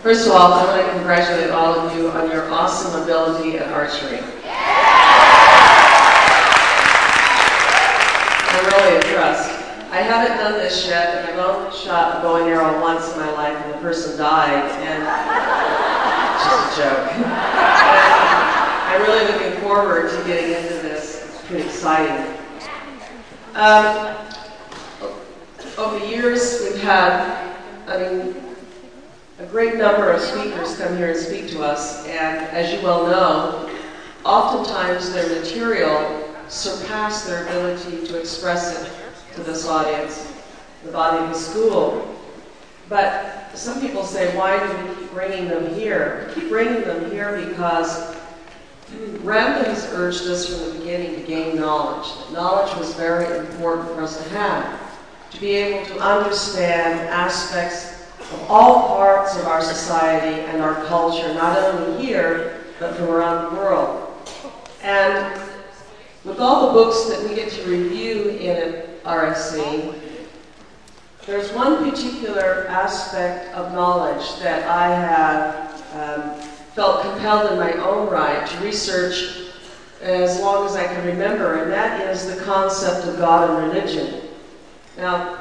First of all, I want to congratulate all of you on your awesome ability at archery. I'm really impressed. I haven't done this yet, and I've only shot a bow and arrow once in my life, and the person died, and it's just a joke. I'm really looking forward to getting into this. It's pretty exciting. Over the years, we've had, a great number of speakers come here and speak to us, and as you well know, oftentimes their material surpassed their ability to express it to this audience, the body of the school. But some people say, why do we keep bringing them here? We keep bringing them here because Ramtha has urged us from the beginning to gain knowledge. Knowledge was very important for us to have, to be able to understand aspects of all parts of our society and our culture, not only here, but from around the world. And with all the books that we get to review in RSC, there's one particular aspect of knowledge that I have felt compelled in my own right to research as long as I can remember, and that is the concept of God and religion. Now,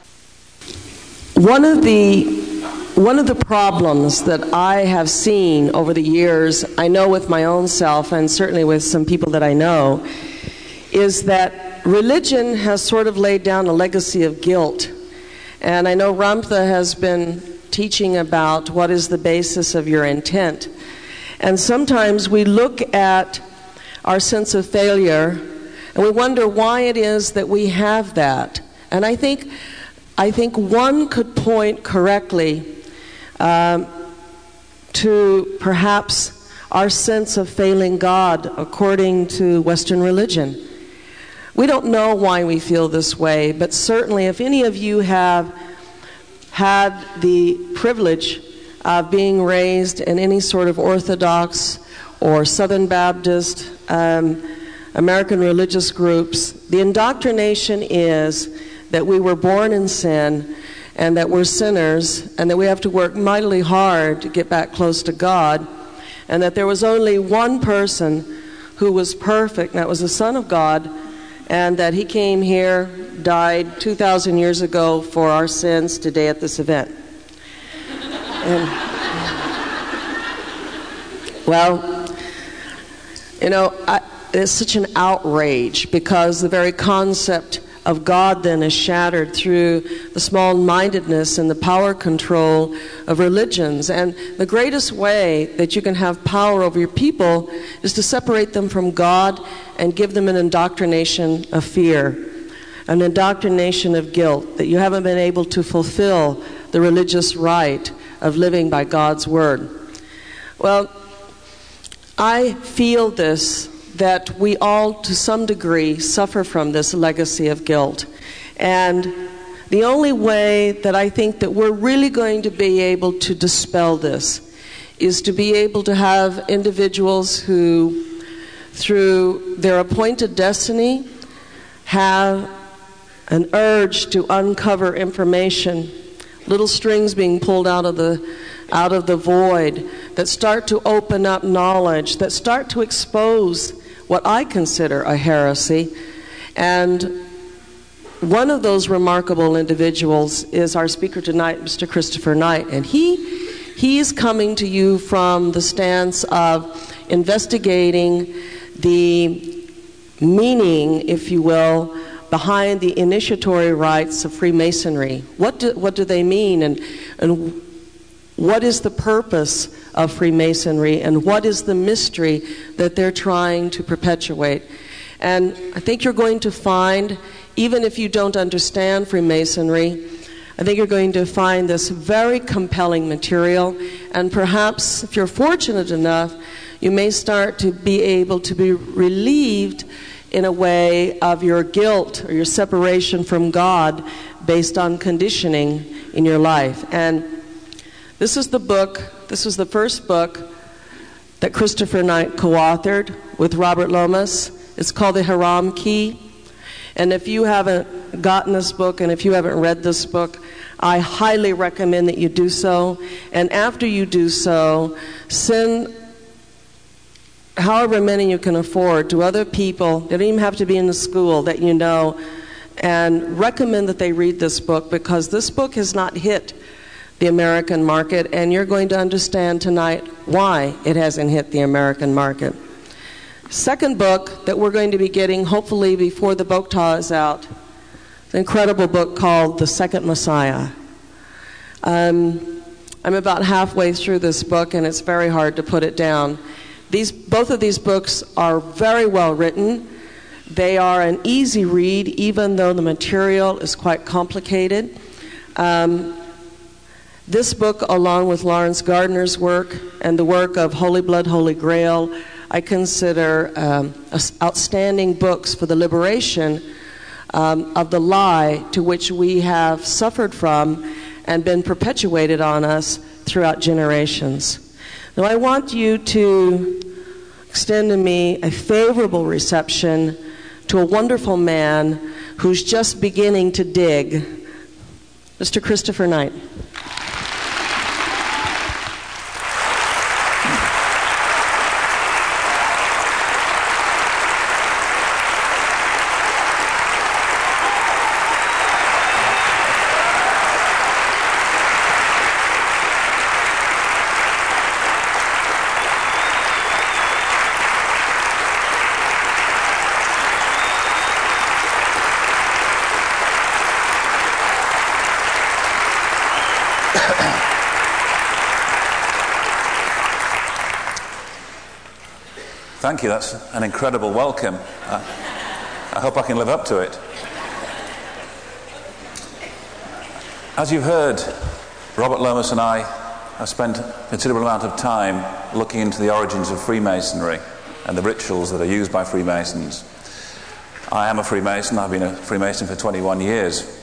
one of the problems that I have seen over the years, I know with my own self and certainly with some people that I know, is that religion has sort of laid down a legacy of guilt. And I know Ramtha has been teaching about what is the basis of your intent. And sometimes we look at our sense of failure and we wonder why it is that we have that. And I think one could point correctly to perhaps our sense of failing God according to Western religion. We don't know why we feel this way, but certainly if any of you have had the privilege of being raised in any sort of Orthodox or Southern Baptist, American religious groups, the indoctrination is that we were born in sin and that we're sinners and that we have to work mightily hard to get back close to God, and that there was only one person who was perfect, and that was the Son of God, and that he came here, died 2,000 years ago for our sins today at this event. And, well, it's such an outrage because the very concept of God then is shattered through the small-mindedness and the power control of religions. And the greatest way that you can have power over your people is to separate them from God and give them an indoctrination of fear, an indoctrination of guilt, that you haven't been able to fulfill the religious right of living by God's word. Well, I feel this, that we all, to some degree, suffer from this legacy of guilt. And the only way that I think that we're really going to be able to dispel this is to be able to have individuals who, through their appointed destiny, have an urge to uncover information, little strings being pulled out of the void, that start to open up knowledge, that start to expose what I consider a heresy. And one of those remarkable individuals is our speaker tonight, Mr. Christopher Knight. And he's coming to you from the stance of investigating the meaning, if you will, behind the initiatory rites of Freemasonry. What do they mean, and what is the purpose of Freemasonry, and what is the mystery that they're trying to perpetuate? And I think you're going to find, even if you don't understand Freemasonry, I think you're going to find this very compelling material, and perhaps if you're fortunate enough, you may start to be able to be relieved in a way of your guilt or your separation from God based on conditioning in your life. And this is the first book that Christopher Knight co-authored with Robert Lomas. It's called The Haram Key. And if you haven't gotten this book, and if you haven't read this book, I highly recommend that you do so. And after you do so, send however many you can afford to other people. They don't even have to be in the school that you know, and recommend that they read this book, because this book has not hit the American market, and you're going to understand tonight why it hasn't hit the American market. Second book that we're going to be getting, hopefully before the Bokta is out, an incredible book called The Second Messiah. I'm about halfway through this book, and it's very hard to put it down. Both of these books are very well written. They are an easy read, even though the material is quite complicated. This book, along with Lawrence Gardner's work and the work of Holy Blood, Holy Grail, I consider outstanding books for the liberation of the lie to which we have suffered from and been perpetuated on us throughout generations. Now, I want you to extend to me a favorable reception to a wonderful man who's just beginning to dig, Mr. Christopher Knight. Thank you. That's an incredible welcome. I hope I can live up to it. As you've heard, Robert Lomas and I have spent a considerable amount of time looking into the origins of Freemasonry and the rituals that are used by Freemasons. I am a Freemason. I've been a Freemason for 21 years.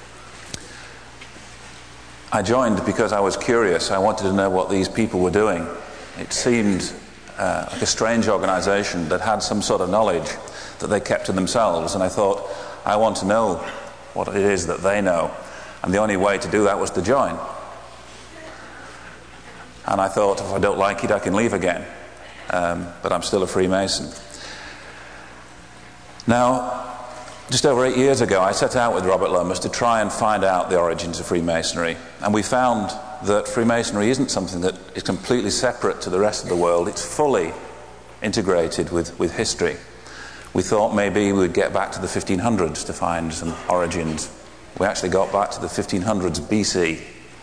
I joined because I was curious. I wanted to know what these people were doing. It seemed like a strange organization that had some sort of knowledge that they kept to themselves, and I thought, I want to know what it is that they know, and the only way to do that was to join. And I thought, if I don't like it, I can leave again, but I'm still a Freemason. Now, just over 8 years ago, I set out with Robert Lomas to try and find out the origins of Freemasonry, and we found that Freemasonry isn't something that is completely separate to the rest of the world. It's fully integrated with history. We thought maybe we'd get back to the 1500s to find some origins. We actually got back to the 1500s BC.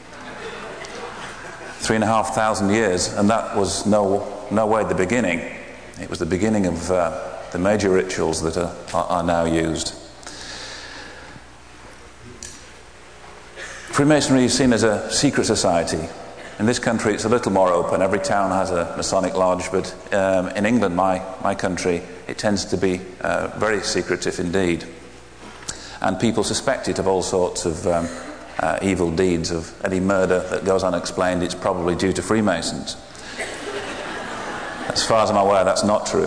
3,500 years, and that was no way the beginning. It was the beginning of the major rituals that are now used. Freemasonry is seen as a secret society. In this country it's a little more open. Every town has a Masonic lodge, but in England, my country, it tends to be very secretive indeed. And people suspect it of all sorts of evil deeds, of any murder that goes unexplained. It's probably due to Freemasons. As far as I'm aware, that's not true.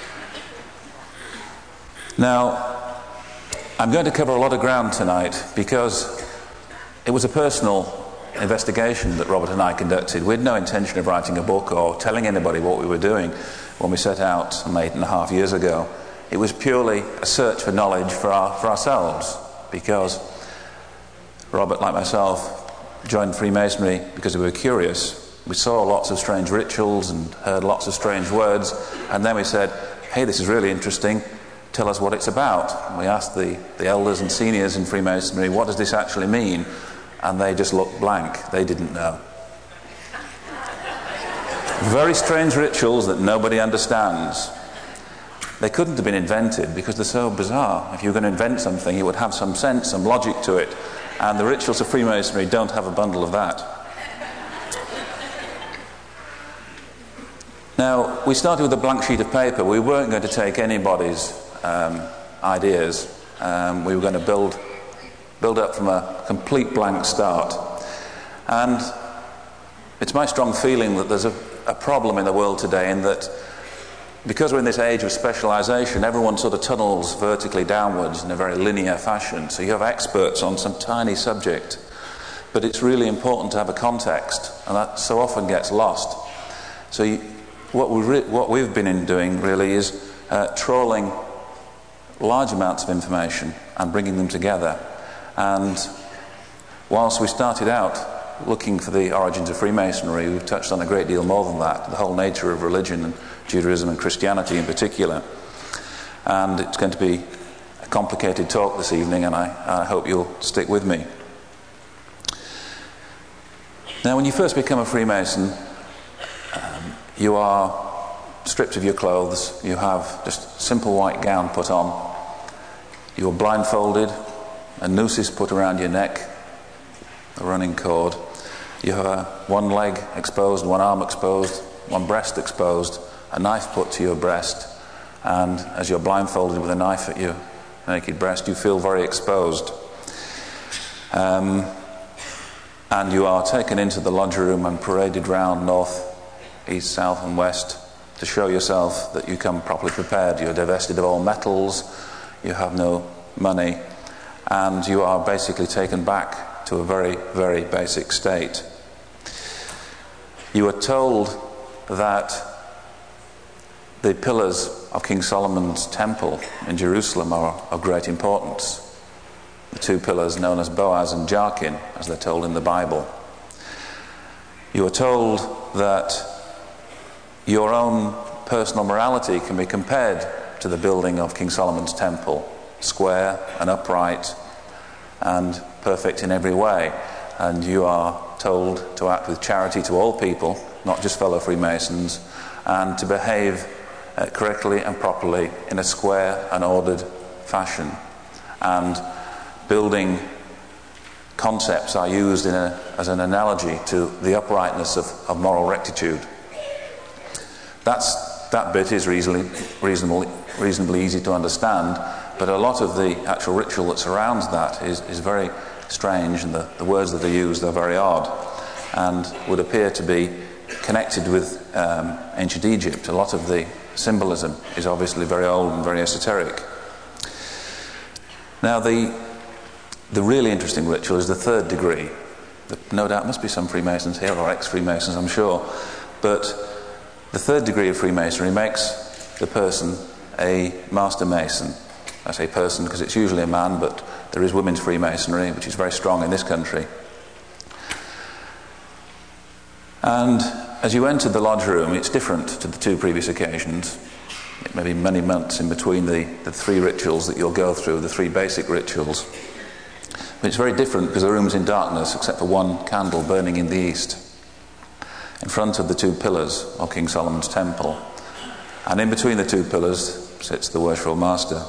Now, I'm going to cover a lot of ground tonight because it was a personal investigation that Robert and I conducted. We had no intention of writing a book or telling anybody what we were doing when we set out some 8.5 years ago. It was purely a search for knowledge for ourselves, because Robert, like myself, joined Freemasonry because we were curious. We saw lots of strange rituals and heard lots of strange words, and then we said, hey, this is really interesting, tell us what it's about. And we asked the elders and seniors in Freemasonry, what does this actually mean? And they just looked blank. They didn't know. Very strange rituals that nobody understands. They couldn't have been invented because they're so bizarre. If you were going to invent something, it would have some sense, some logic to it. And the rituals of Freemasonry don't have a bundle of that. Now, we started with a blank sheet of paper. We weren't going to take anybody's ideas. We were going to build up from a complete blank start. And it's my strong feeling that there's a problem in the world today, in that because we're in this age of specialization, everyone sort of tunnels vertically downwards in a very linear fashion. So you have experts on some tiny subject, but it's really important to have a context, and that so often gets lost. So what we've been doing really is trawling large amounts of information and bringing them together. And whilst we started out looking for the origins of Freemasonry, we've touched on a great deal more than that, the whole nature of religion, and Judaism and Christianity in particular. And it's going to be a complicated talk this evening, and I hope you'll stick with me. Now, when you first become a Freemason, you are stripped of your clothes, you have just a simple white gown put on, you're blindfolded, a noose is put around your neck, a running cord, you have one leg exposed, one arm exposed, one breast exposed, a knife put to your breast, and as you're blindfolded with a knife at your naked breast, you feel very exposed. And you are taken into the lodge room and paraded round north, east, south and west to show yourself that you come properly prepared. You're divested of all metals, you have no money, and you are basically taken back to a very, very basic state. You are told that the pillars of King Solomon's temple in Jerusalem are of great importance. The two pillars known as Boaz and Jachin, as they're told in the Bible. You are told that your own personal morality can be compared to the building of King Solomon's temple, square and upright and perfect in every way. And you are told to act with charity to all people, not just fellow Freemasons, and to behave correctly and properly in a square and ordered fashion. And building concepts are used as an analogy to the uprightness of moral rectitude. That bit is reasonably easy to understand, but a lot of the actual ritual that surrounds that is very strange, and the words that are used are very odd and would appear to be connected with ancient Egypt. A lot of the symbolism is obviously very old and very esoteric. Now the really interesting ritual is the third degree. No doubt must be some Freemasons here, or ex-Freemasons I'm sure, but the third degree of Freemasonry makes the person a Master Mason. I say person because it's usually a man, but there is women's Freemasonry, which is very strong in this country. And as you enter the lodge room, it's different to the two previous occasions. It may be many months in between the three rituals that you'll go through, the three basic rituals. But it's very different because the room's in darkness except for one candle burning in the east, in front of the two pillars of King Solomon's temple. And in between the two pillars sits the worshipful master.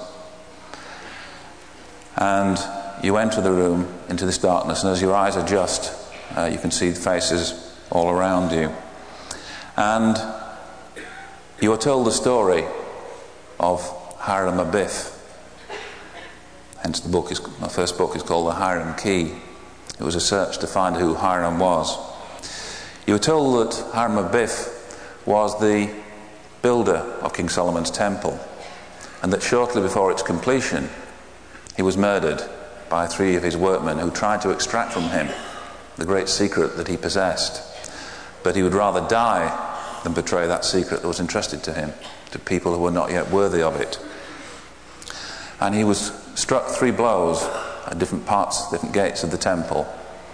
And you enter the room into this darkness, and as your eyes adjust, you can see faces all around you. And you are told the story of Hiram Abiff. Hence my first book is called The Hiram Key. It was a search to find who Hiram was. You were told that Hiram Abiff was the builder of King Solomon's temple, and that shortly before its completion he was murdered by three of his workmen who tried to extract from him the great secret that he possessed. But he would rather die than betray that secret that was entrusted to him, to people who were not yet worthy of it. And he was struck 3 blows at different parts, different gates of the temple,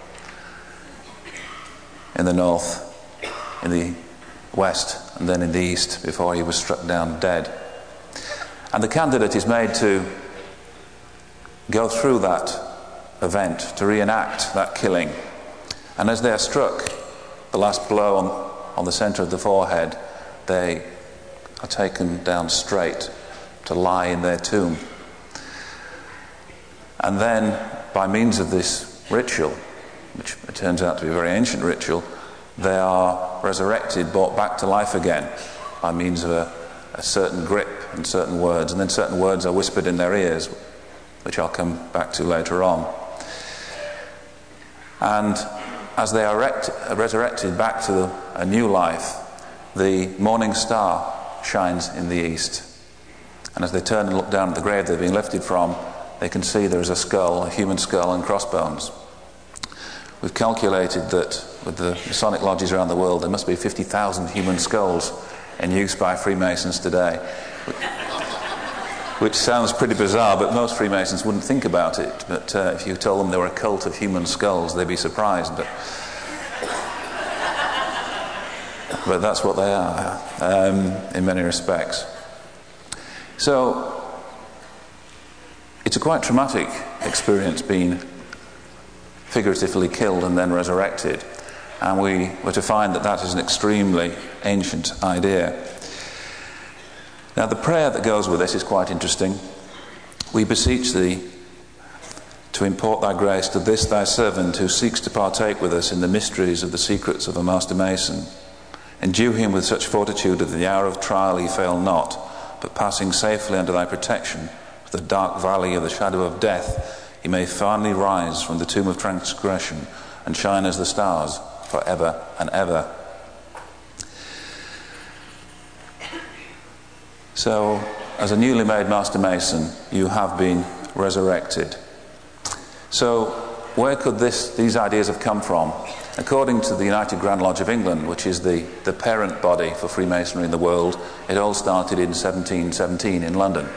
in the north, in the west, and then in the east, before he was struck down dead. And the candidate is made to go through that event, to reenact that killing. And as they are struck, the last blow on the centre of the forehead, they are taken down straight to lie in their tomb. And then, by means of this ritual, which it turns out to be a very ancient ritual, they are resurrected, brought back to life again by means of a certain grip and certain words, and then certain words are whispered in their ears, which I'll come back to later on. And as they are resurrected back to a new life, the morning star shines in the east. And as they turn and look down at the grave they're being lifted from, they can see there is a skull, a human skull and crossbones. We've calculated that with the Masonic lodges around the world there must be 50,000 human skulls in use by Freemasons today, which sounds pretty bizarre, but most Freemasons wouldn't think about it. But if you told them they were a cult of human skulls, they'd be surprised. But that's what they are in many respects. So it's a quite traumatic experience being figuratively killed and then resurrected, and we were to find that that is an extremely ancient idea. Now the prayer that goes with this is quite interesting. We beseech thee to import thy grace to this thy servant who seeks to partake with us in the mysteries of the secrets of a master mason. Endue him with such fortitude that in the hour of trial he fail not, but passing safely under thy protection to the dark valley of the shadow of death, he may finally rise from the tomb of transgression and shine as the stars for ever and ever. So, as a newly made Master Mason, you have been resurrected. So, where could these ideas have come from? According to the United Grand Lodge of England, which is the parent body for Freemasonry in the world, it all started in 1717 in London.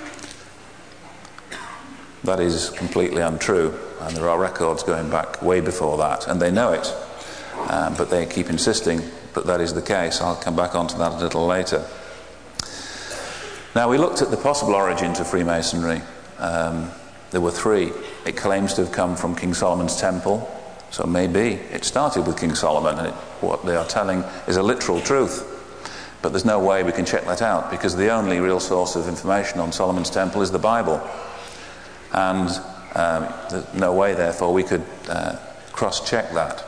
That is completely untrue, and there are records going back way before that, and they know it, but they keep insisting that is the case. I'll come back onto that a little later. Now, we looked at the possible origins of Freemasonry. There were three. It claims to have come from King Solomon's temple, so maybe it started with King Solomon, and what they are telling is a literal truth. But there's no way we can check that out, because the only real source of information on Solomon's temple is the Bible. And there's no way, therefore, we could cross-check that.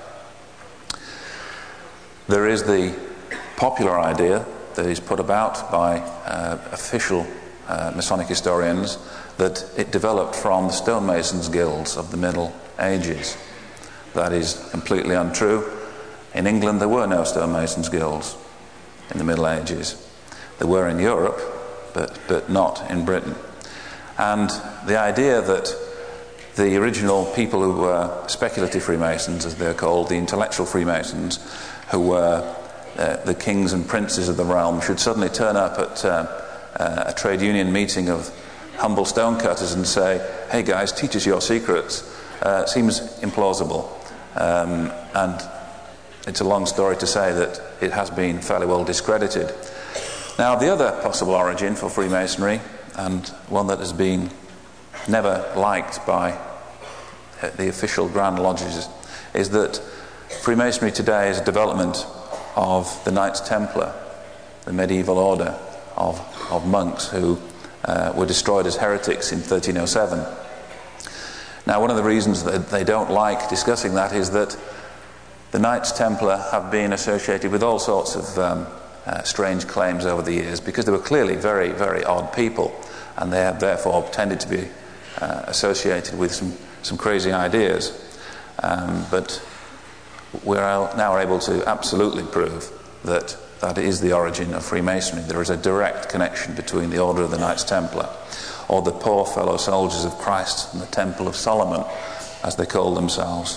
There is the popular idea that is put about by official Masonic historians that it developed from the stonemasons' guilds of the Middle Ages. That is completely untrue. In England there were no stonemasons' guilds in the Middle Ages. There were in Europe, but not in Britain. And the idea that the original people who were speculative Freemasons, as they're called, the intellectual Freemasons, who were the kings and princes of the realm, should suddenly turn up at a trade union meeting of humble stonecutters and say, "Hey guys, teach us your secrets," seems implausible. And it's a long story to say that it has been fairly well discredited. Now, the other possible origin for Freemasonry, and one that has been never liked by the official Grand Lodges, is that Freemasonry today is a development of the Knights Templar, the medieval order of monks who were destroyed as heretics in 1307. Now, one of the reasons that they don't like discussing that is that the Knights Templar have been associated with all sorts of strange claims over the years, because they were clearly very, very odd people, and they have therefore tended to be associated with some crazy ideas. But we're now able to absolutely prove that that is the origin of Freemasonry. There is a direct connection between the Order of the Knights Templar, or the Poor Fellow Soldiers of Christ, and the Temple of Solomon, as they call themselves.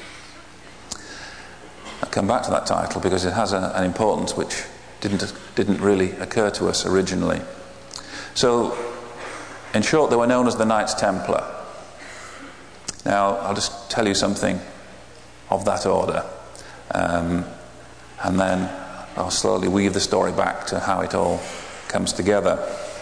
I'll come back to that title because it has an importance which didn't really occur to us originally. So, in short, they were known as the Knights Templar. Now, I'll just tell you something of that order, and then I'll slowly weave the story back to how it all comes together.